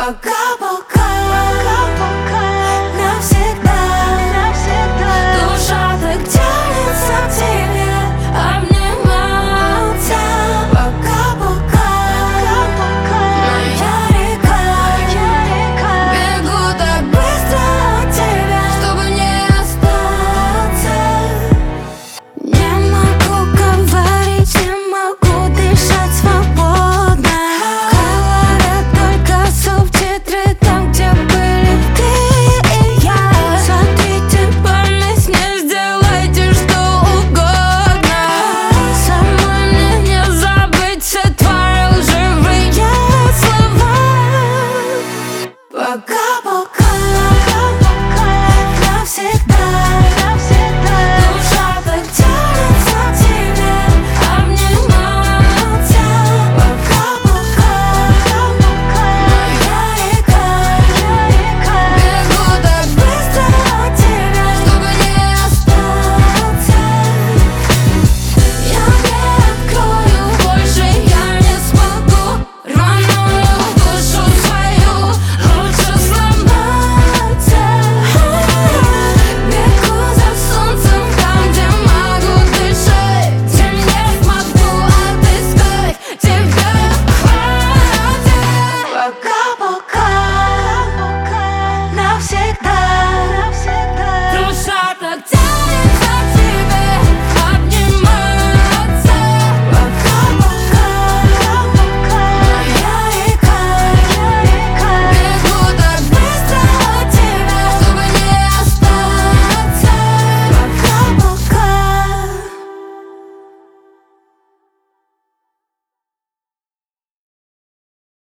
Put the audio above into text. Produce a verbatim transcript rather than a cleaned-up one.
Пока-пока, навсегда, навсегда. Душа так тянется к тебе, обниматься. Пока-пока, моя река, бегу так быстро от тебя, чтобы не остаться. Не могу говорить, не могу дышать свободно. Говорят только субтитры там, где были ты и я. Сотрите память, не сделайте что угодно. Со мной мне не забыть все твои лживые слова. Пока